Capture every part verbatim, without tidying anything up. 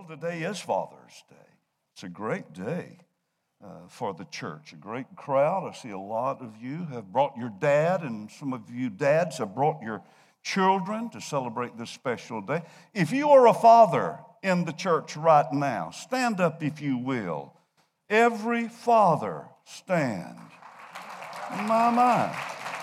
Well, today is Father's Day. It's a great day uh, for the church, a great crowd. I see a lot of you have brought your dad, and some of you dads have brought your children to celebrate this special day. If you are a father in the church right now, stand up if you will. Every father stand. My, my.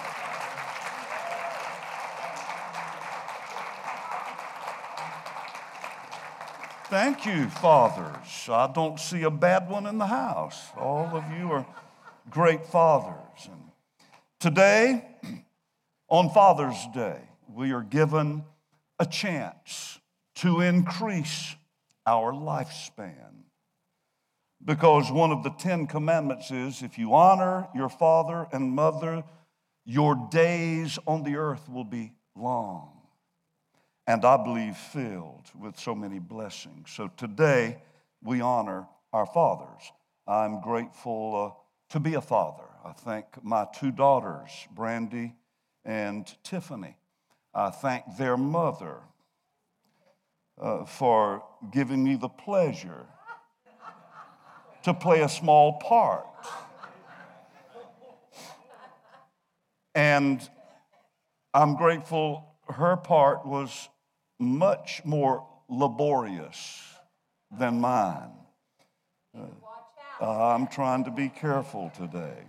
Thank you, fathers. I don't see a bad one in the house. All of you are great fathers. And today, on Father's Day, we are given a chance to increase our lifespan. Because one of the Ten Commandments is, if you honor your father and mother, your days on the earth will be long. And I believe filled with so many blessings. So today, we honor our fathers. I'm grateful uh, to be a father. I thank my two daughters, Brandy and Tiffany. I thank their mother uh, for giving me the pleasure to play a small part. And I'm grateful her part was much more laborious than mine. Uh, I'm trying to be careful today.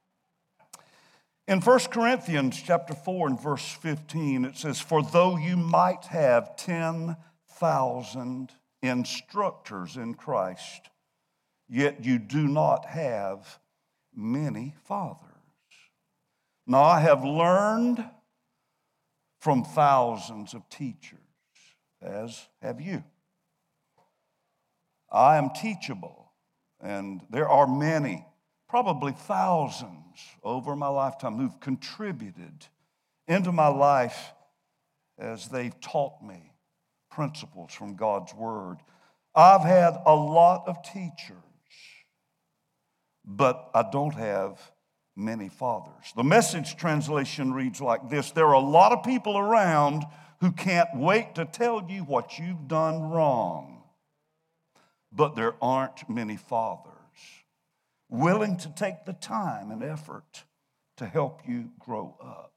In First Corinthians chapter four and verse fifteen, it says, "For though you might have ten thousand instructors in Christ, yet you do not have many fathers. Now I have learned from thousands of teachers, as have you. I am teachable, and there are many, probably thousands over my lifetime who've contributed into my life as they've taught me principles from God's Word. I've had a lot of teachers, but I don't have many fathers." The Message translation reads like this: "There are a lot of people around who can't wait to tell you what you've done wrong, but there aren't many fathers willing to take the time and effort to help you grow up.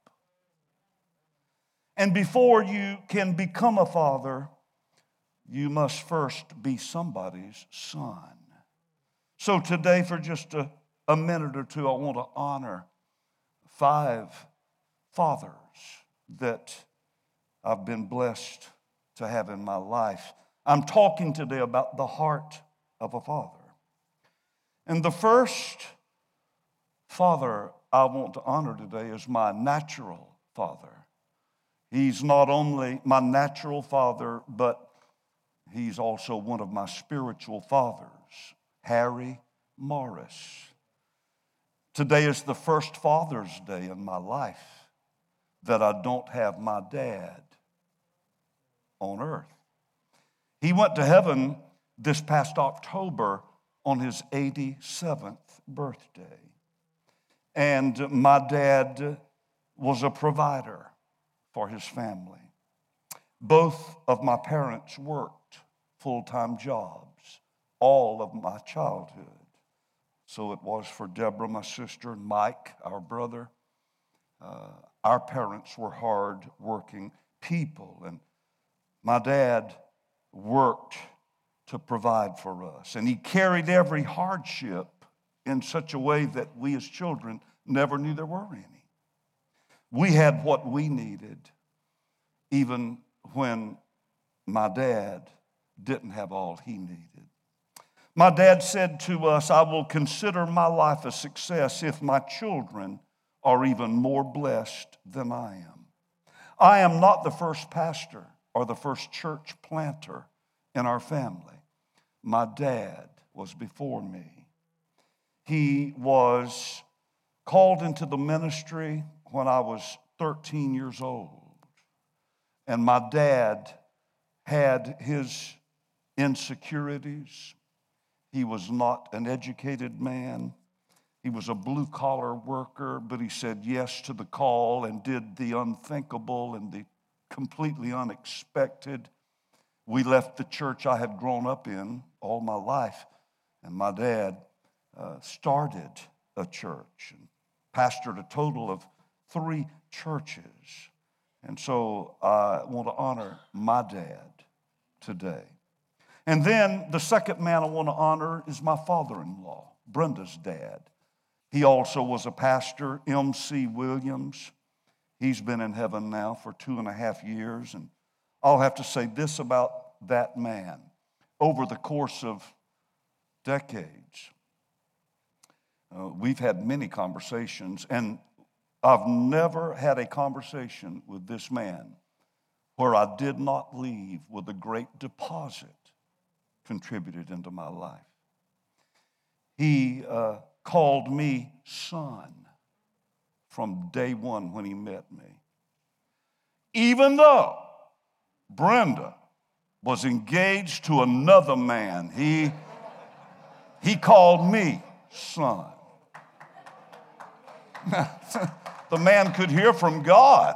And before you can become a father, you must first be somebody's son." So today, for just a, a minute or two, I want to honor five fathers that I've been blessed to have in my life. I'm talking today about the heart of a father. And the first father I want to honor today is my natural father. He's not only my natural father, but he's also one of my spiritual fathers, Harry Morris. Today is the first Father's Day in my life that I don't have my dad on earth. He went to heaven this past October on his eighty-seventh birthday. And my dad was a provider for his family. Both of my parents worked full-time jobs all of my childhood. So it was for Deborah, my sister, and Mike, our brother. Uh, our parents were hard-working people, and my dad worked to provide for us. And he carried every hardship in such a way that we as children never knew there were any. We had what we needed, even when my dad didn't have all he needed. My dad said to us, "I will consider my life a success if my children are even more blessed than I am." I am not the first pastor or the first church planter in our family. My dad was before me. He was called into the ministry when I was thirteen years old. And my dad had his insecurities. He was not an educated man. He was a blue-collar worker, but he said yes to the call and did the unthinkable and the completely unexpected. We left the church I had grown up in all my life, and my dad uh, started a church and pastored a total of three churches. And so I want to honor my dad today. And then the second man I want to honor is my father-in-law, Brenda's dad. He also was a pastor, M C Williams. He's been in heaven now for two and a half years. And I'll have to say this about that man. Over the course of decades, uh, we've had many conversations, and I've never had a conversation with this man where I did not leave with a great deposit contributed into my life. He uh, called me son from day one when he met me. Even though Brenda was engaged to another man, he, he called me son. The man could hear from God.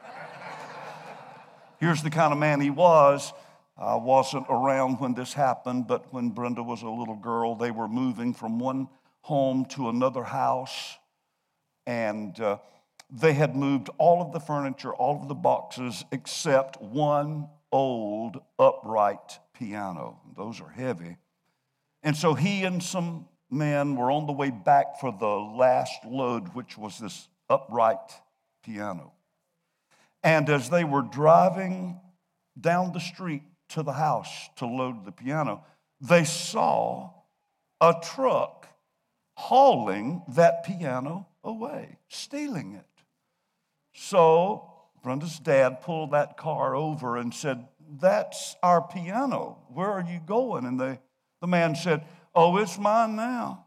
Here's the kind of man he was. I wasn't around when this happened, but when Brenda was a little girl, they were moving from one home to another house, and uh, they had moved all of the furniture, all of the boxes, except one old upright piano. Those are heavy. And so he and some men were on the way back for the last load, which was this upright piano. And as they were driving down the street to the house to load the piano, they saw a truck hauling that piano away, stealing it. So Brenda's dad pulled that car over and said, "That's our piano. Where are you going?" And they, the man said, "Oh, it's mine now."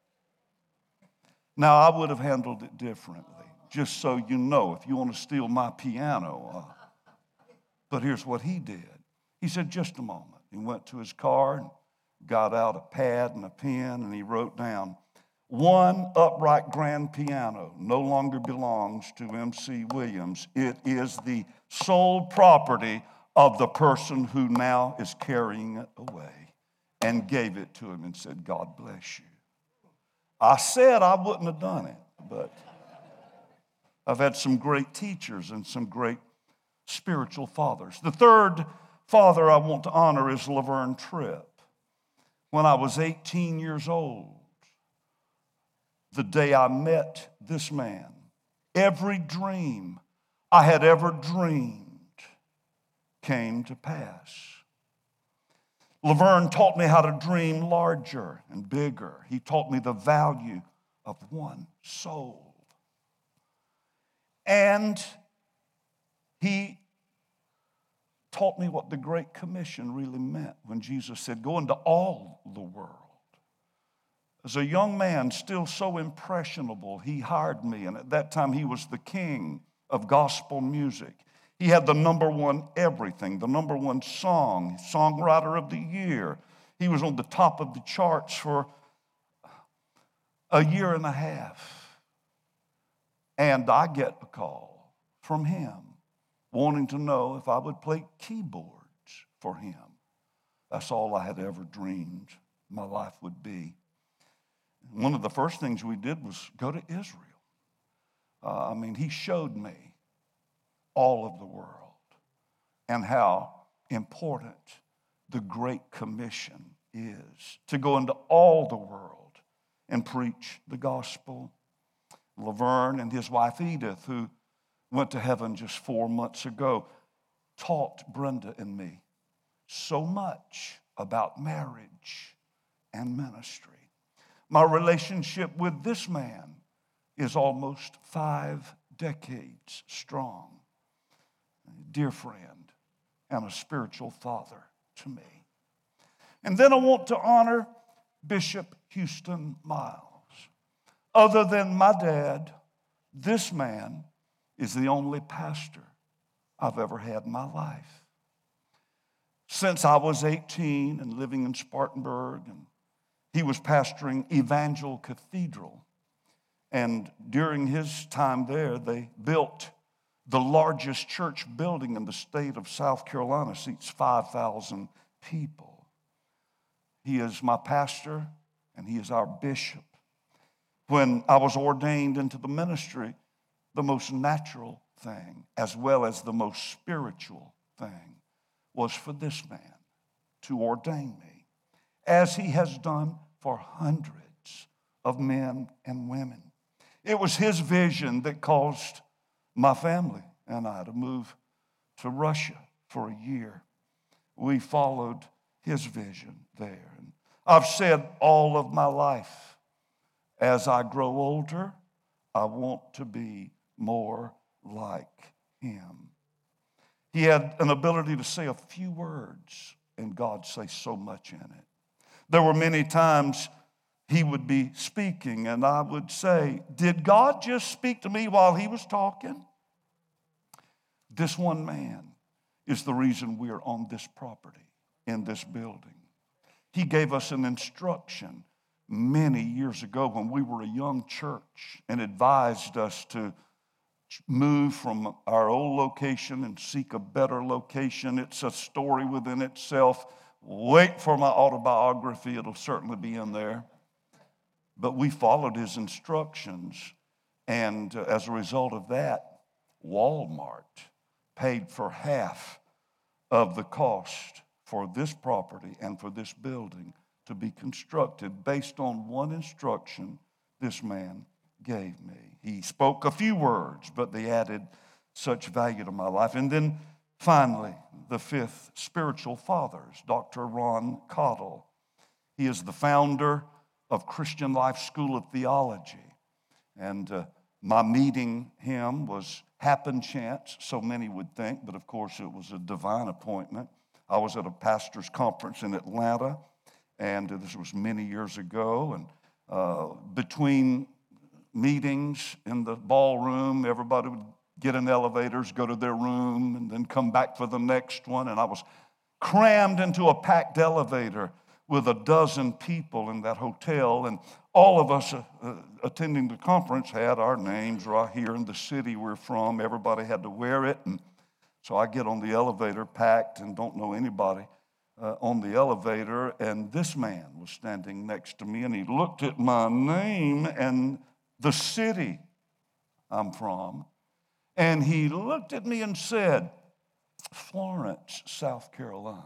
Now, I would have handled it differently, just so you know, if you want to steal my piano. Uh, but here's what he did. He said, "Just a moment." He went to his car and got out a pad and a pen, and he wrote down, "One upright grand piano no longer belongs to M C Williams. It is the sole property of the person who now is carrying it away," and gave it to him and said, "God bless you." I said I wouldn't have done it, but I've had some great teachers and some great spiritual fathers. The third father I want to honor is Laverne Tripp. When I was eighteen years old, the day I met this man, every dream I had ever dreamed came to pass. Laverne taught me how to dream larger and bigger. He taught me the value of one soul. And he taught me what the Great Commission really meant when Jesus said, "Go into all the world." As a young man, still so impressionable, he hired me. And at that time, he was the king of gospel music. He had the number one everything, the number one song, songwriter of the year. He was on the top of the charts for a year and a half. And I get a call from him wanting to know if I would play keyboards for him. That's all I had ever dreamed my life would be. One of the first things we did was go to Israel. Uh, I mean, he showed me all of the world and how important the Great Commission is, to go into all the world and preach the gospel. Laverne and his wife Edith, who went to heaven just four months ago, taught Brenda and me so much about marriage and ministry. My relationship with this man is almost five decades strong. A dear friend and a spiritual father to me. And then I want to honor Bishop Houston Miles. Other than my dad, this man is the only pastor I've ever had in my life. Since I was eighteen and living in Spartanburg, and he was pastoring Evangel Cathedral. And during his time there, they built The largest church building in the state of South Carolina seats five thousand people. He is my pastor, and he is our bishop. When I was ordained into the ministry, the most natural thing, as well as the most spiritual thing, was for this man to ordain me, as he has done for hundreds of men and women. It was his vision that caused my family and I to move to Russia for a year. We followed his vision there. And I've said all of my life, as I grow older, I want to be more like him. He had an ability to say a few words, and God say so much in it. There were many times he would be speaking, and I would say, did God just speak to me while he was talking? This one man is the reason we are on this property, in this building. He gave us an instruction many years ago when we were a young church and advised us to move from our old location and seek a better location. It's a story within itself. Wait for my autobiography. It'll certainly be in there. But we followed his instructions, and uh, as a result of that, Walmart paid for half of the cost for this property and for this building to be constructed based on one instruction this man gave me. He spoke a few words, but they added such value to my life. And then finally, the fifth spiritual fathers, Doctor Ron Cottle. He is the founder of Christian Life School of Theology. And uh, my meeting him was happen chance, so many would think, but of course it was a divine appointment. I was at a pastor's conference in Atlanta, and this was many years ago, and uh, between meetings in the ballroom, everybody would get in elevators, go to their room, and then come back for the next one, and I was crammed into a packed elevator with a dozen people in that hotel, and all of us uh, uh, attending the conference had our names right here in the city we're from. Everybody had to wear it, and so I get on the elevator packed and don't know anybody uh, on the elevator, and this man was standing next to me, and he looked at my name and the city I'm from, and he looked at me and said, Florence, South Carolina.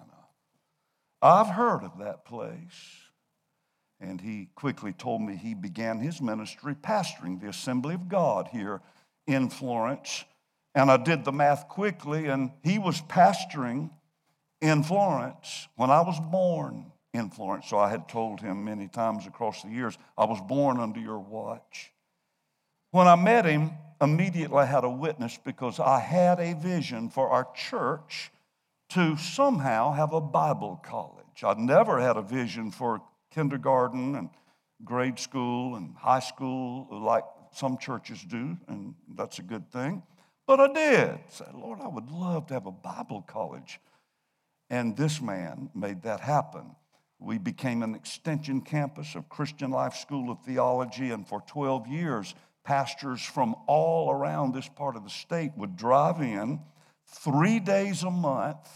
I've heard of that place. And he quickly told me he began his ministry pastoring the Assembly of God here in Florence. And I did the math quickly, and he was pastoring in Florence when I was born in Florence. So I had told him many times across the years, I was born under your watch. When I met him, immediately I had a witness because I had a vision for our church to somehow have a Bible college. I'd never had a vision for kindergarten and grade school and high school like some churches do, and that's a good thing. But I did. I said, Lord, I would love to have a Bible college. And this man made that happen. We became an extension campus of Christian Life School of Theology, and for twelve years, pastors from all around this part of the state would drive in three days a month,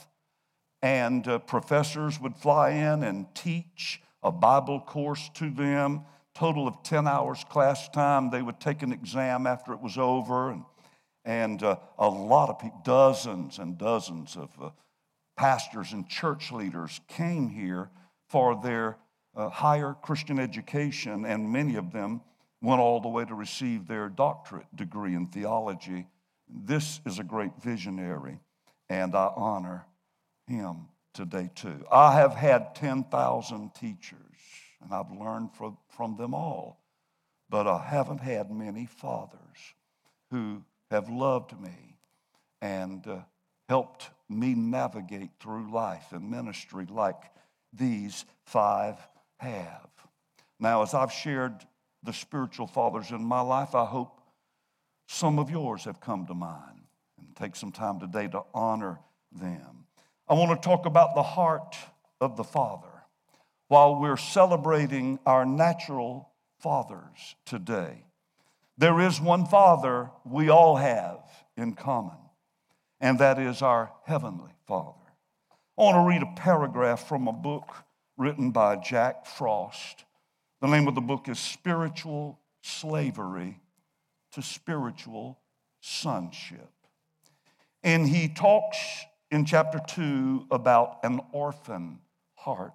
and uh, professors would fly in and teach a Bible course to them, total of ten hours class time. They would take an exam after it was over, and, and uh, a lot of people, dozens and dozens of uh, pastors and church leaders came here for their uh, higher Christian education, and many of them went all the way to receive their doctorate degree in theology. This is a great visionary, and I honor him today too. I have had ten thousand teachers, and I've learned from, from them all, but I haven't had many fathers who have loved me and uh, helped me navigate through life and ministry like these five have. Now, as I've shared the spiritual fathers in my life, I hope some of yours have come to mind, and take some time today to honor them. I want to talk about the heart of the Father. While we're celebrating our natural fathers today, there is one Father we all have in common, and that is our Heavenly Father. I want to read a paragraph from a book written by Jack Frost. The name of the book is Spiritual Slavery to Spiritual Sonship. And he talks in chapter two about an orphan heart.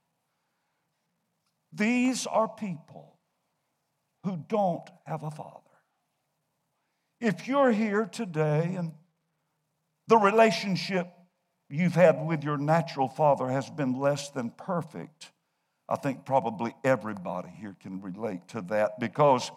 These are people who don't have a father. If you're here today and the relationship you've had with your natural father has been less than perfect, I think probably everybody here can relate to that, because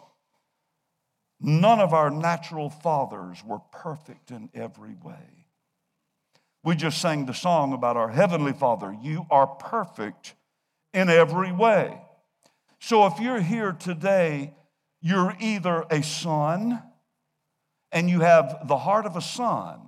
none of our natural fathers were perfect in every way. We just sang the song about our Heavenly Father. You are perfect in every way. So if you're here today, you're either a son and you have the heart of a son,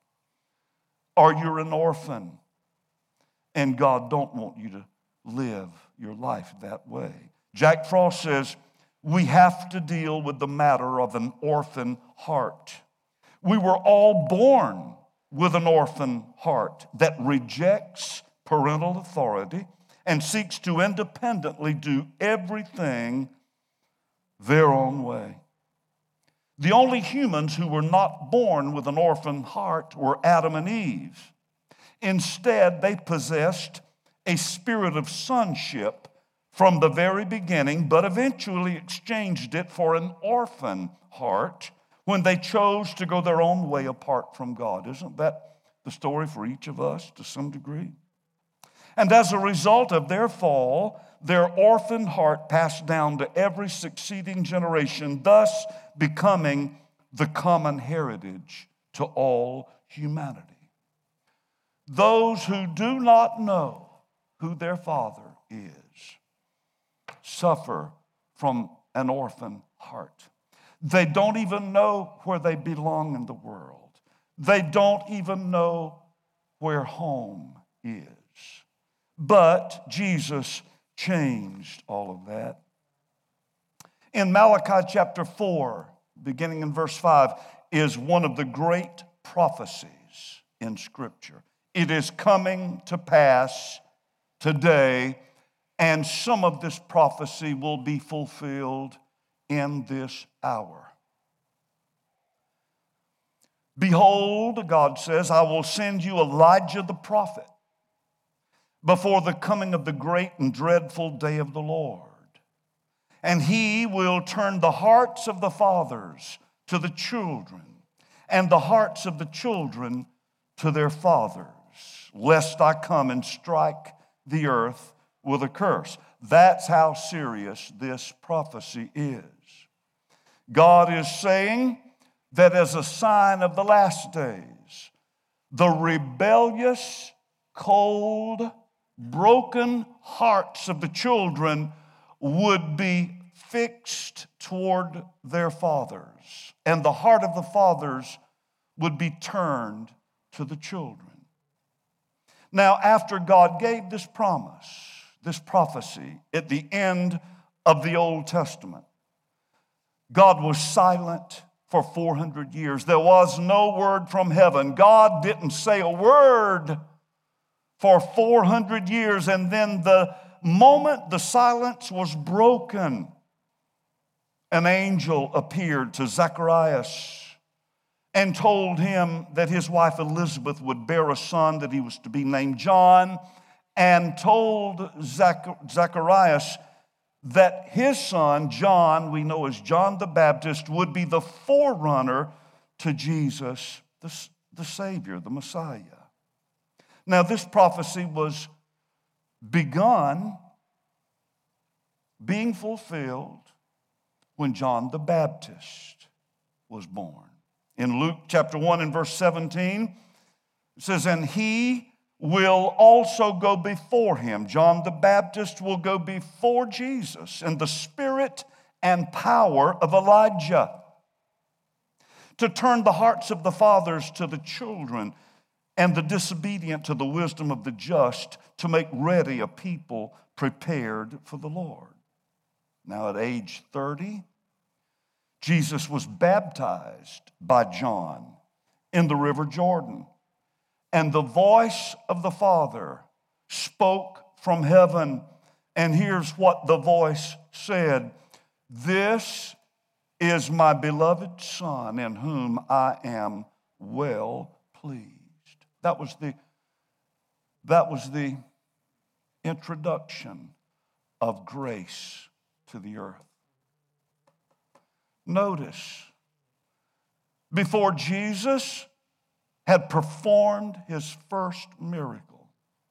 or you're an orphan and God don't want you to live your life that way. Jack Frost says, we have to deal with the matter of an orphan heart. We were all born with an orphan heart that rejects parental authority and seeks to independently do everything their own way. The only humans who were not born with an orphan heart were Adam and Eve. Instead, they possessed a spirit of sonship from the very beginning, but eventually exchanged it for an orphan heart when they chose to go their own way apart from God. Isn't that the story for each of us to some degree? And as a result of their fall, their orphan heart passed down to every succeeding generation, thus becoming the common heritage to all humanity. Those who do not know who their father is suffer from an orphan heart. They don't even know where they belong in the world. They don't even know where home is. But Jesus changed all of that. In Malachi chapter four, beginning in verse five, is one of the great prophecies in Scripture. It is coming to pass today, and some of this prophecy will be fulfilled in this hour. Behold, God says, I will send you Elijah the prophet before the coming of the great and dreadful day of the Lord. And he will turn the hearts of the fathers to the children, and the hearts of the children to their fathers, lest I come and strike the earth with a curse. That's how serious this prophecy is. God is saying that as a sign of the last days, the rebellious, cold, broken hearts of the children would be fixed toward their fathers, and the heart of the fathers would be turned to the children. Now, after God gave this promise, this prophecy at the end of the Old Testament, God was silent for four hundred years. There was no word from heaven. God didn't say a word for four hundred years, and then the moment the silence was broken, an angel appeared to Zacharias and told him that his wife Elizabeth would bear a son, that he was to be named John, and told Zach- Zacharias that his son, John, we know as John the Baptist, would be the forerunner to Jesus, the, the Savior, the Messiah. Now, this prophecy was begun, being fulfilled when John the Baptist was born. In Luke chapter one and verse seventeen, it says, and he will also go before him. John the Baptist will go before Jesus in the spirit and power of Elijah to turn the hearts of the fathers to the children and the disobedient to the wisdom of the just, to make ready a people prepared for the Lord. Now at age thirty, Jesus was baptized by John in the river Jordan. And the voice of the Father spoke from heaven. And here's what the voice said: "This is my beloved Son, in whom I am well pleased." That was the, that was the introduction of grace to the earth. Notice, before Jesus had performed his first miracle,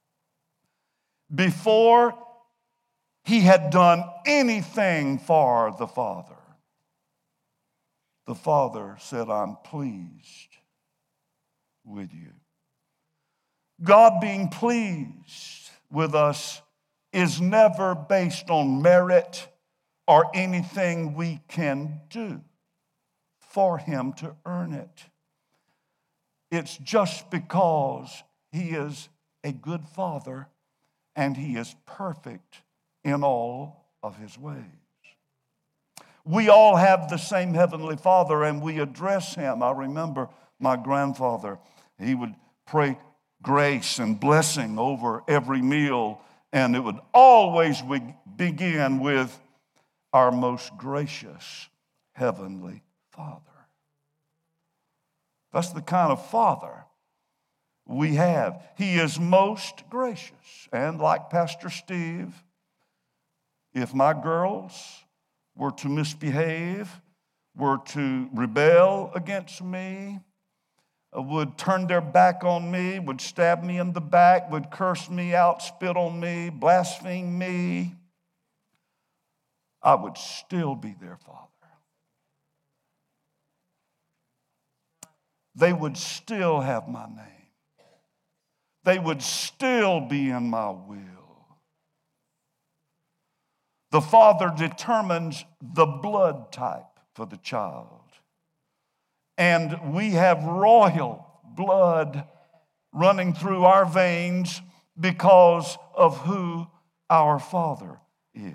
before he had done anything for the Father, the Father said, "I'm pleased with you." God being pleased with us is never based on merit or anything we can do for him to earn it. It's just because he is a good Father and he is perfect in all of his ways. We all have the same Heavenly Father, and we address him. I remember my grandfather, he would pray grace and blessing over every meal, and it would always begin with, "Our most gracious Heavenly Father." That's the kind of Father we have. He is most gracious. And like Pastor Steve, if my girls were to misbehave, were to rebel against me, would turn their back on me, would stab me in the back, would curse me out, spit on me, blaspheme me, I would still be their Father. They would still have my name. They would still be in my will. The Father determines the blood type for the child. And we have royal blood running through our veins because of who our Father is.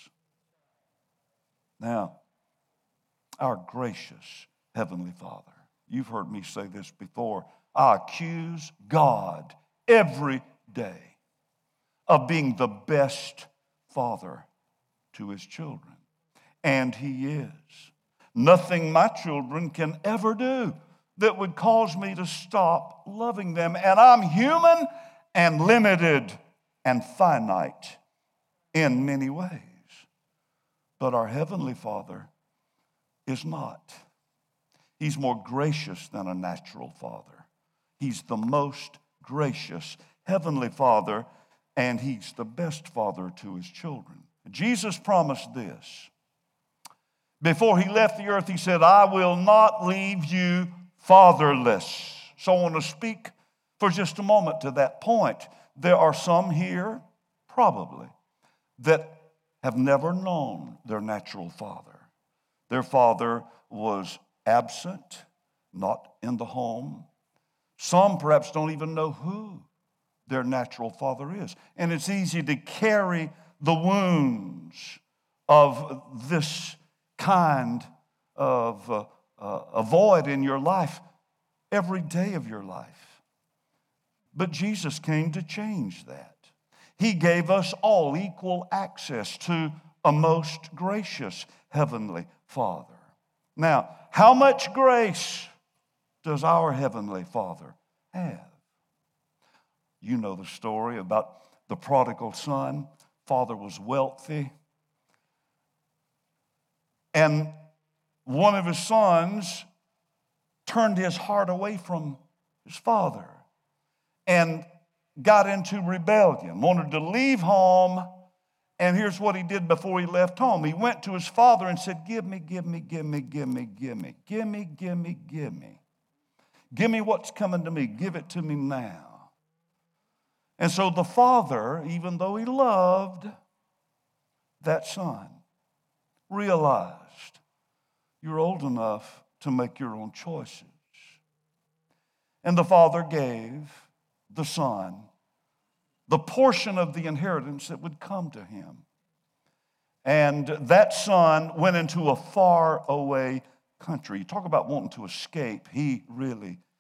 Now, our gracious Heavenly Father. You've heard me say this before. I accuse God every day of being the best father to his children. And he is. Nothing my children can ever do that would cause me to stop loving them. And I'm human and limited and finite in many ways. But our Heavenly Father is not. He's more gracious than a natural father. He's the most gracious Heavenly Father, and he's the best father to his children. Jesus promised this. Before he left the earth, he said, "I will not leave you fatherless." So I want to speak for just a moment to that point. There are some here, probably, that have never known their natural father. Their father was absent, not in the home. Some perhaps don't even know who their natural father is. And it's easy to carry the wounds of this kind of uh, uh, a void in your life every day of your life. But Jesus came to change that. He gave us all equal access to a most gracious Heavenly Father. Now, how much grace does our Heavenly Father have? You know the story about the prodigal son. Father was wealthy. And one of his sons turned his heart away from his father and got into rebellion, wanted to leave home. And here's what he did before he left home. He went to his father and said, give me, give me, give me, give me, give me, give me, give me, give me. Give me what's coming to me. Give it to me now. And so the father, even though he loved that son, realized you're old enough to make your own choices. And the father gave the son the portion of the inheritance that would come to him. And that son went into a far away country. You talk about wanting to escape. He really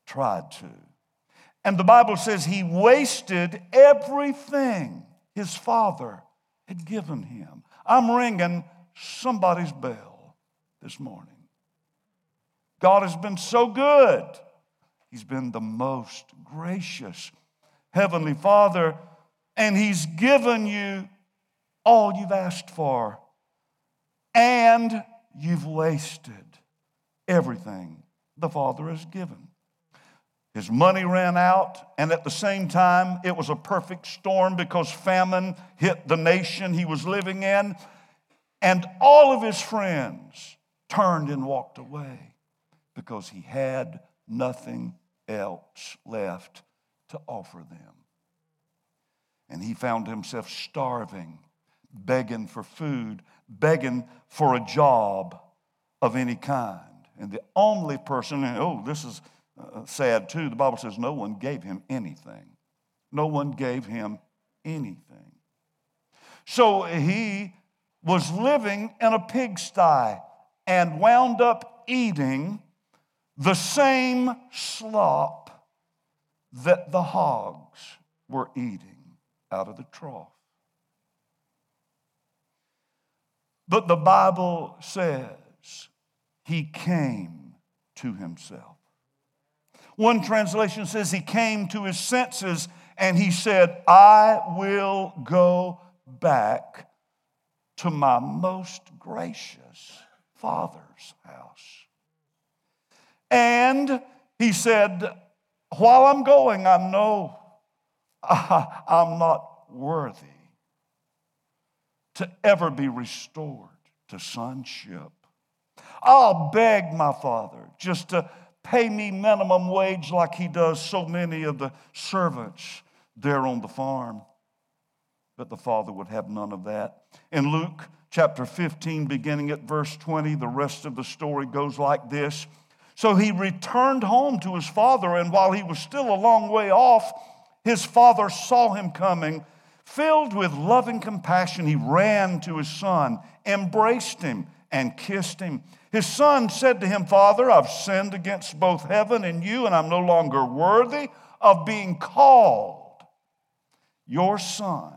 tried to. And the Bible says he wasted everything his father had given him. I'm ringing somebody's bell this morning. God has been so good. He's been the most gracious Heavenly Father, and He's given you all you've asked for, and you've wasted everything the Father has given. His money ran out, and at the same time, it was a perfect storm because famine hit the nation he was living in, and all of his friends turned and walked away because he had nothing else left to offer them. And he found himself starving, begging for food, begging for a job of any kind. And the only person, and oh, this is uh, sad too, the Bible says no one gave him anything. No one gave him anything. So he was living in a pigsty and wound up eating the same slop that the hogs were eating out of the trough. But the Bible says he came to himself. One translation says he came to his senses and he said, I will go back to my most gracious Father's house. And he said, while I'm going, I know I'm not worthy to ever be restored to sonship. I'll beg my Father just to pay me minimum wage like he does so many of the servants there on the farm. But the Father would have none of that. In Luke chapter fifteen, beginning at verse twenty, the rest of the story goes like this. So he returned home to his father, and while he was still a long way off, his father saw him coming. Filled with loving compassion, he ran to his son, embraced him, and kissed him. His son said to him, Father, I've sinned against both heaven and you, and I'm no longer worthy of being called your son.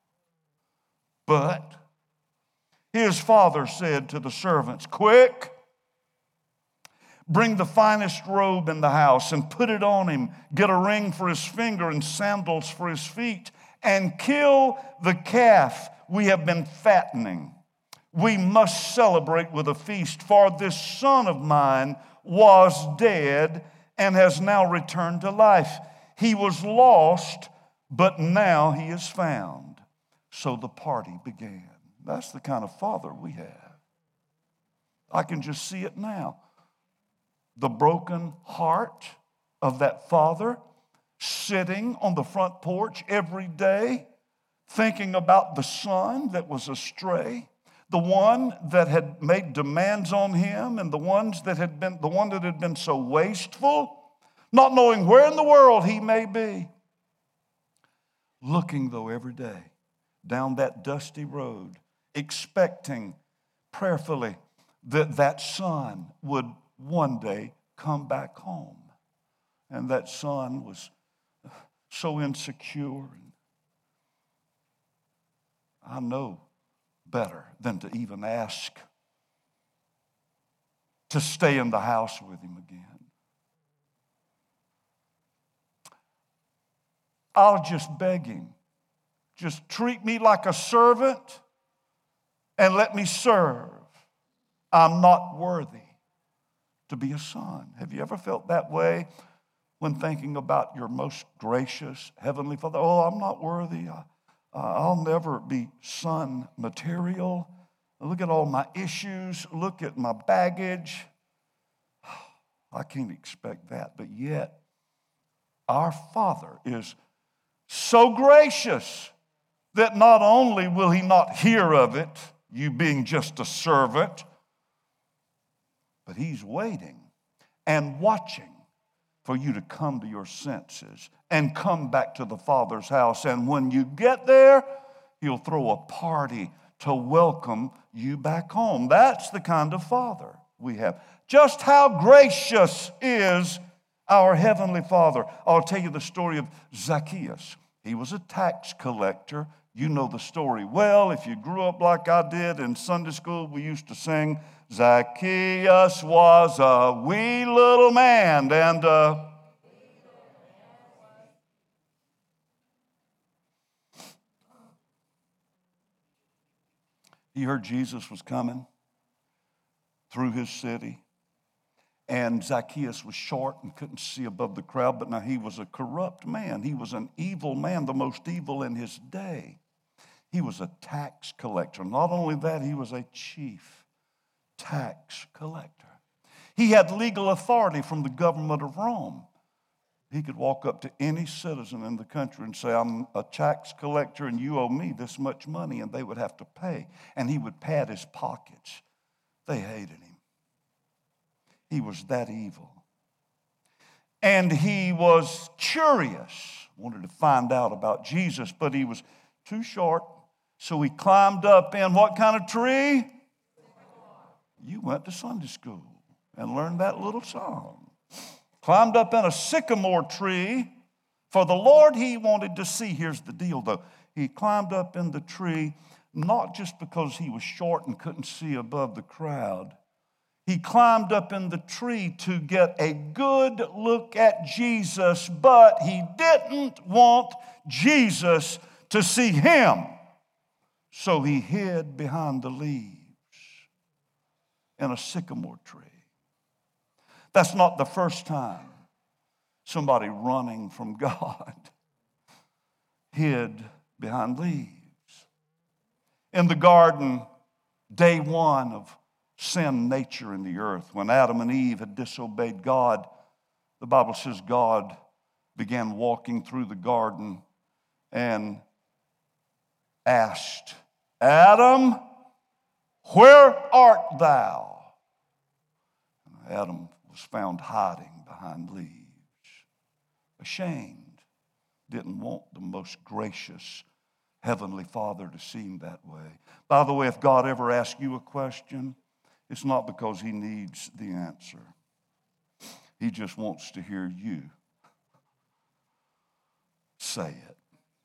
But his father said to the servants, quick, bring the finest robe in the house and put it on him. Get a ring for his finger and sandals for his feet, and kill the calf we have been fattening. We must celebrate with a feast, for this son of mine was dead and has now returned to life. He was lost, but now he is found. So the party began. That's the kind of father we have. I can just see it now. The broken heart of that father sitting on the front porch every day, thinking about the son that was astray, the one that had made demands on him, and the ones that had been the one that had been so wasteful, not knowing where in the world he may be. Looking though every day down that dusty road, expecting prayerfully that that son would one day come back home. And that son was so insecure. I know better than to even ask to stay in the house with him again. I'll just beg him, just treat me like a servant and let me serve. I'm not worthy to be a son. Have you ever felt that way when thinking about your most gracious Heavenly Father? Oh, I'm not worthy. I, I'll never be son material. Look at all my issues. Look at my baggage. I can't expect that. But yet, our Father is so gracious that not only will He not hear of it, you being just a servant, but He's waiting and watching for you to come to your senses and come back to the Father's house. And when you get there, He'll throw a party to welcome you back home. That's the kind of Father we have. Just how gracious is our Heavenly Father. I'll tell you the story of Zacchaeus. He was a tax collector. You know the story well. If you grew up like I did in Sunday school, we used to sing, Zacchaeus was a wee little man, and uh, he heard Jesus was coming through his city. And Zacchaeus was short and couldn't see above the crowd, but now he was a corrupt man. He was an evil man, the most evil in his day. He was a tax collector. Not only that, he was a chief tax collector. He had legal authority from the government of Rome. He could walk up to any citizen in the country and say, I'm a tax collector and you owe me this much money, and they would have to pay. And he would pad his pockets. They hated him. He was that evil. And he was curious, wanted to find out about Jesus, but he was too short. So he climbed up in what kind of tree? You went to Sunday school and learned that little song. Climbed up in a sycamore tree. For the Lord he wanted to see. Here's the deal though. He climbed up in the tree not just because he was short and couldn't see above the crowd. He climbed up in the tree to get a good look at Jesus, but he didn't want Jesus to see him. So he hid behind the leaves in a sycamore tree. That's not the first time somebody running from God hid behind leaves. In the garden, day one of sin nature in the earth, when Adam and Eve had disobeyed God, the Bible says God began walking through the garden and asked, Adam, where art thou? And Adam was found hiding behind leaves, ashamed, didn't want the most gracious Heavenly Father to see him that way. By the way, if God ever asks you a question, it's not because he needs the answer. He just wants to hear you say it.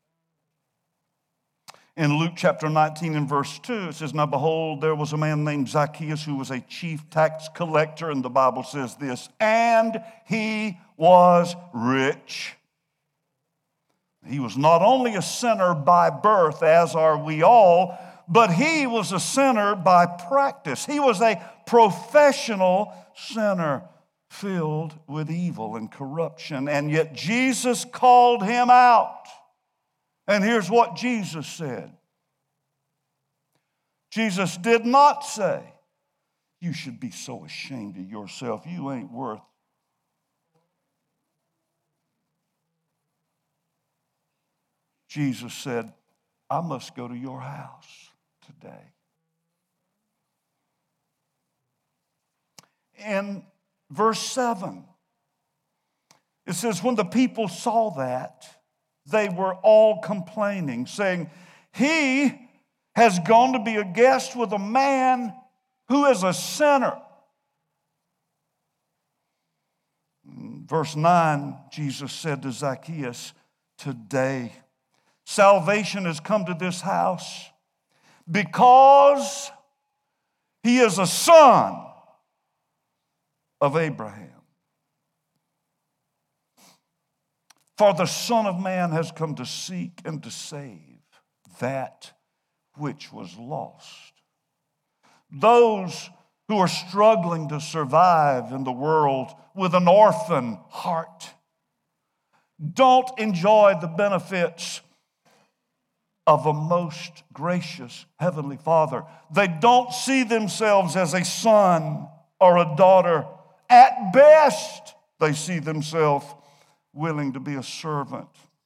In Luke chapter nineteen and verse two, it says, Now behold, there was a man named Zacchaeus who was a chief tax collector, and the Bible says this, and he was rich. He was not only a sinner by birth, as are we all, but he was a sinner by practice. He was a professional sinner filled with evil and corruption. And yet Jesus called him out. And here's what Jesus said. Jesus did not say, you should be so ashamed of yourself. You ain't worth. Jesus said, I must go to your house today. In verse seven, it says, when the people saw that, they were all complaining, saying, he has gone to be a guest with a man who is a sinner. In verse nine, Jesus said to Zacchaeus, today salvation has come to this house because he is a son of Abraham. For the Son of Man has come to seek and to save that which was lost. Those who are struggling to survive in the world with an orphan heart don't enjoy the benefits of a most gracious Heavenly Father. They don't see themselves as a son or a daughter. At best, they see themselves willing to be a servant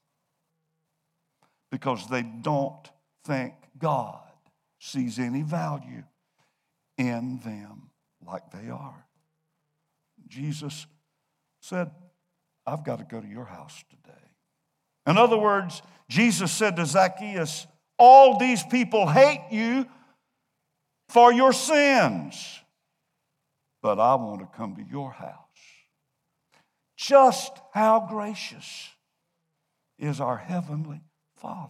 because they don't think God sees any value in them like they are. Jesus said, I've got to go to your house today. In other words, Jesus said to Zacchaeus, all these people hate you for your sins, but I want to come to your house. just how gracious is our Heavenly Father.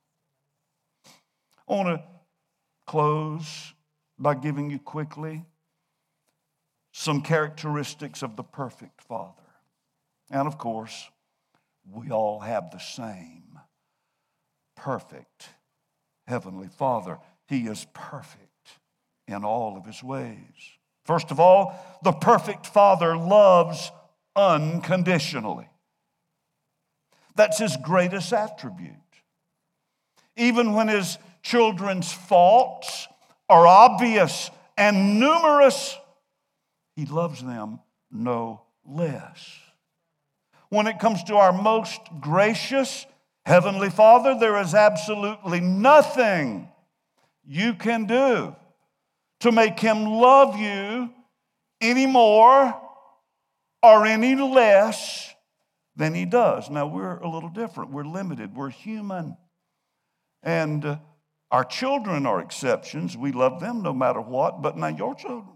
I want to close by giving you quickly some characteristics of the perfect Father. And of course, we all have the same perfect Heavenly Father. He is perfect in all of His ways. First of all, the perfect Father loves unconditionally. That's His greatest attribute. Even when His children's faults are obvious and numerous, He loves them no less. When it comes to our most gracious Heavenly Father, there is absolutely nothing you can do to make Him love you any more or any less than He does. Now, we're a little different. We're limited. We're human. And uh, our children are exceptions. We love them no matter what, but not your children.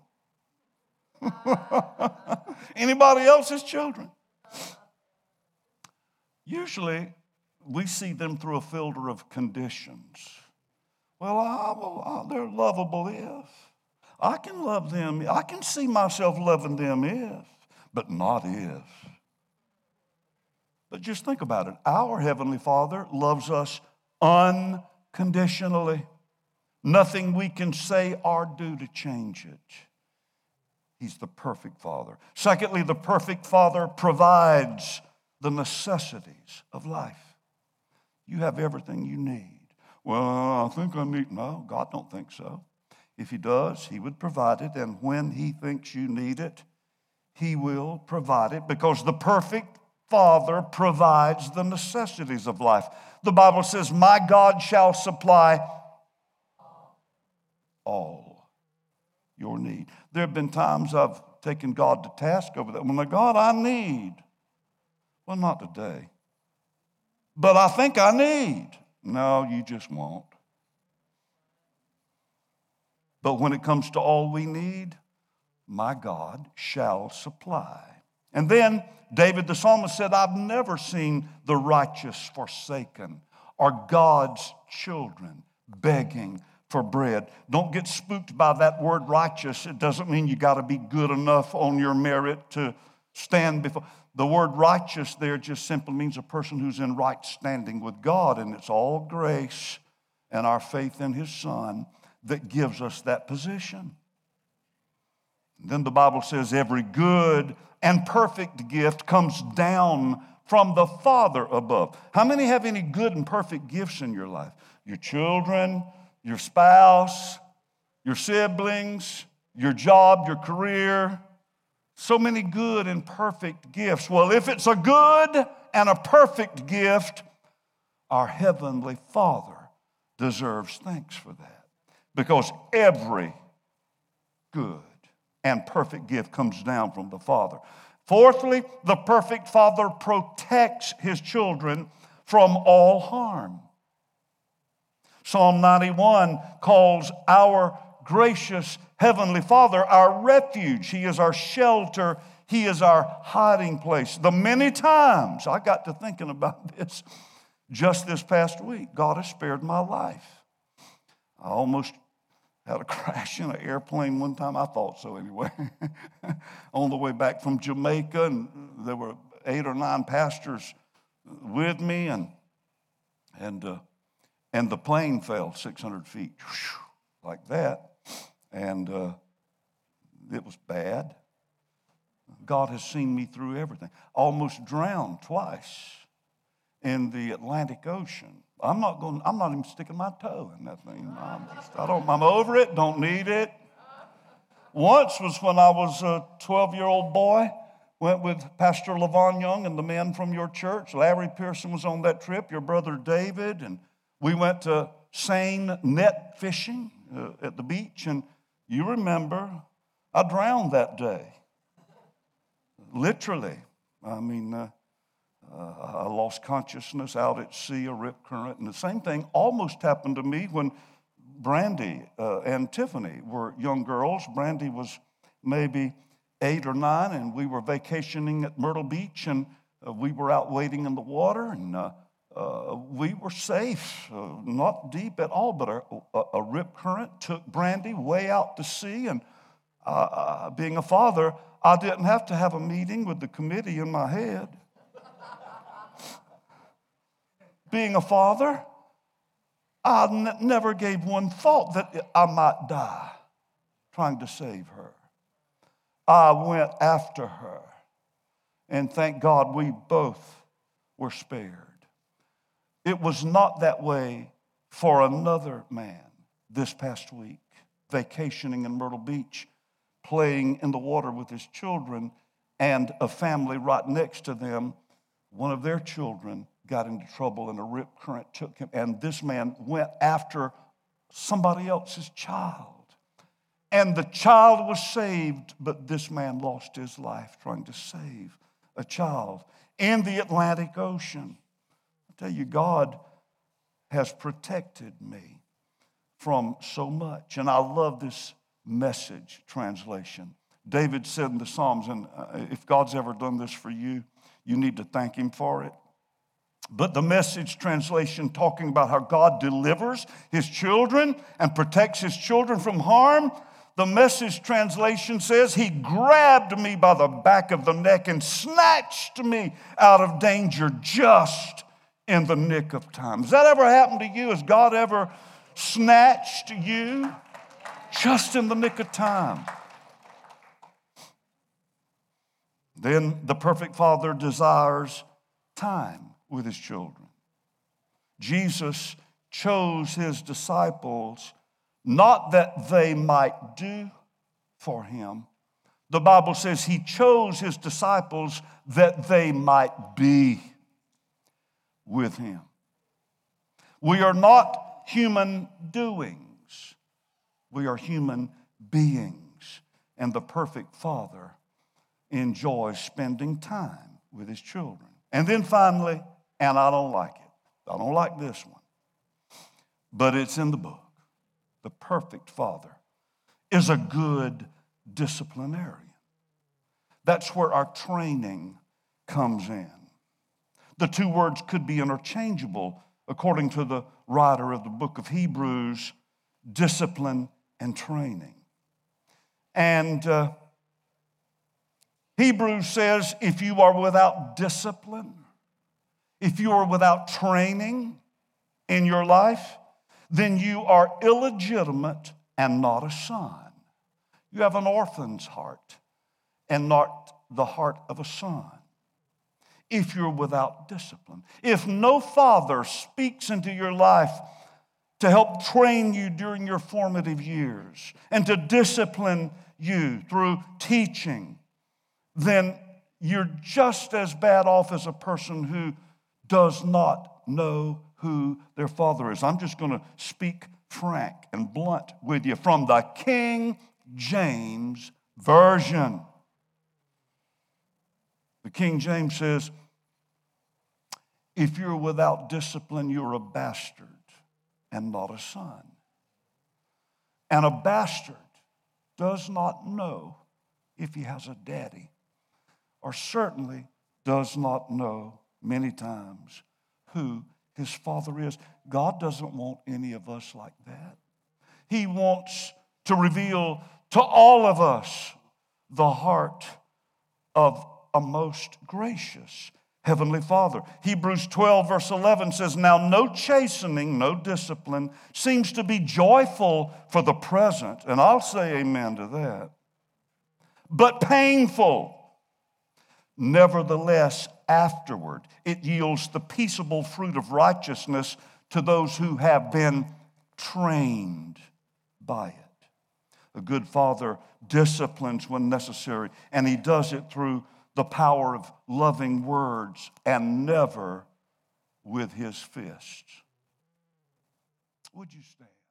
Anybody else's children. Usually, we see them through a filter of conditions. Well, I, I, they're lovable if. I can love them. I can see myself loving them if, but not if. But just think about it. Our Heavenly Father loves us unconditionally. Nothing we can say or do to change it. He's the perfect Father. Secondly, the perfect Father provides the necessities of life. You have everything you need. Well, I think I need, no, God don't think so. If He does, He would provide it, and when He thinks you need it, He will provide it, because the perfect Father provides the necessities of life. The Bible says, my God shall supply all your need. There have been times I've taken God to task over that. Well, my God, I need. Well, not today. But I think I need. No, you just won't. But when it comes to all we need, my God shall supply. And then David the psalmist said, I've never seen the righteous forsaken or God's children begging for bread. Don't get spooked by that word righteous. It doesn't mean you got to be good enough on your merit to stand before. The word righteous there just simply means a person who's in right standing with God, and it's all grace and our faith in His Son that gives us that position. And then the Bible says every good and perfect gift comes down from the Father above. How many have any good and perfect gifts in your life? Your children, your spouse, your siblings, your job, your career. So many good and perfect gifts. Well, if it's a good and a perfect gift, our Heavenly Father deserves thanks for that. Because every good and perfect gift comes down from the Father. Fourthly, the perfect Father protects His children from all harm. Psalm ninety-one calls our gracious Heavenly Father our refuge. He is our shelter. He is our hiding place. The many times I got to thinking about this just this past week, God has spared my life. I almost had a crash in an airplane one time. I thought so anyway. On the way back from Jamaica, and there were eight or nine pastors with me, and and uh, and the plane fell six hundred feet like that. And uh, it was bad. God has seen me through everything. Almost drowned twice in the Atlantic Ocean. I'm not going. I'm not even sticking my toe in that thing. I'm just, I don't. I'm over it. Don't need it. Once was when I was a twelve-year-old boy. Went with Pastor Levon Young and the men from your church. Larry Pearson was on that trip. Your brother David, and we went to seine net fishing uh, at the beach, and you remember, I drowned that day. Literally. I mean, uh, uh, I lost consciousness out at sea, a rip current. And the same thing almost happened to me when Brandy uh, and Tiffany were young girls. Brandy was maybe eight or nine, and we were vacationing at Myrtle Beach, and uh, we were out wading in the water, and uh, uh, we were safe, uh, not deep at all, but a, a, a rip current took Brandy way out to sea, and uh, uh, being a father, I didn't have to have a meeting with the committee in my head. Being a father, I n- never gave one thought that I might die trying to save her. I went after her, and thank God we both were spared. It was not that way for another man this past week, vacationing in Myrtle Beach, playing in the water with his children, and a family right next to them, one of their children got into trouble and a rip current took him, and this man went after somebody else's child. And the child was saved, but this man lost his life trying to save a child in the Atlantic Ocean. I tell you, God has protected me from so much. And I love this Message translation. David said in the Psalms, and if God's ever done this for you, you need to thank him for it. But the Message translation talking about how God delivers his children and protects his children from harm, the Message translation says, he grabbed me by the back of the neck and snatched me out of danger just in the nick of time. Has that ever happened to you? Has God ever snatched you just in the nick of time? Then the perfect Father desires time with his children. Jesus chose his disciples not that they might do for him. The Bible says he chose his disciples that they might be with him. We are not human doings. We are human beings. And the perfect Father enjoys spending time with his children. And then finally, and I don't like it. I don't like this one. But it's in the book. The perfect Father is a good disciplinarian. That's where our training comes in. The two words could be interchangeable according to the writer of the book of Hebrews, discipline and training. And uh, Hebrews says if you are without discipline, if you are without training in your life, then you are illegitimate and not a son. You have an orphan's heart and not the heart of a son. If you're without discipline, if no father speaks into your life to help train you during your formative years and to discipline you through teaching, then you're just as bad off as a person who does not know who their father is. I'm just going to speak frank and blunt with you from the King James Version. The King James says, if you're without discipline, you're a bastard and not a son. And a bastard does not know if he has a daddy, or certainly does not know many times who his father is. God doesn't want any of us like that. He wants to reveal to all of us the heart of a most gracious Heavenly Father. Hebrews twelve verse eleven says, now no chastening, no discipline seems to be joyful for the present, and I'll say amen to that, but painful. Nevertheless, afterward, it yields the peaceable fruit of righteousness to those who have been trained by it. A good father disciplines when necessary, and he does it through the power of loving words and never with his fists. Would you stand?